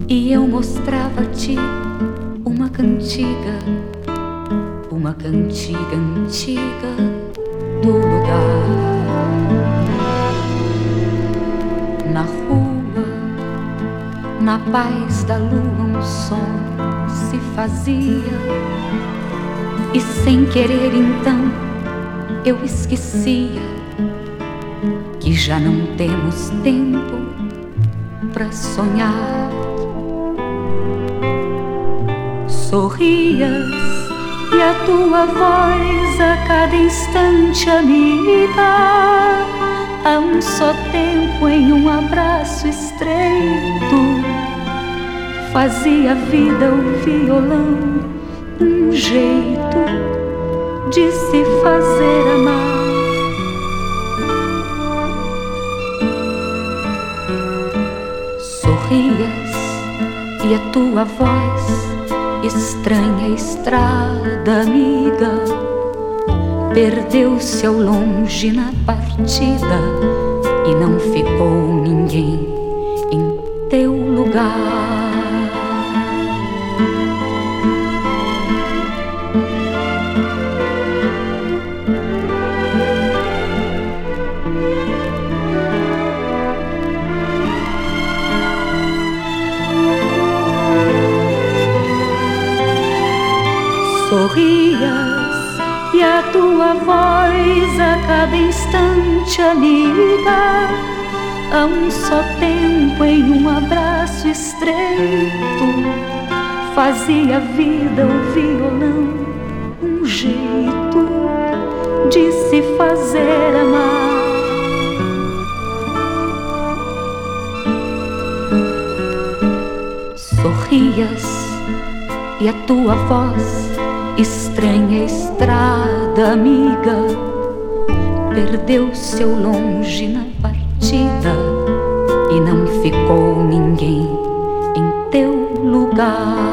e eu mostrava-te uma cantiga antiga do lugar. Na rua, na paz da lua, um som se fazia, e sem querer então eu esquecia que já não temos tempo pra sonhar. Sorrias e a tua voz a cada instante amiga, a um só tempo em um abraço estreito, fazia a vida o violão um jeito de se fazer amar. Sorrias e a tua voz estranha estrada amiga perdeu-se ao longe na partida e não ficou ninguém em teu lugar. Sorrias e a tua voz a cada instante amiga, a um só tempo em um abraço estreito, fazia a vida o violão um jeito de se fazer amar. Sorrias e a tua voz estranha estrada amiga perdeu-se ao longe na partida e não ficou ninguém em teu lugar.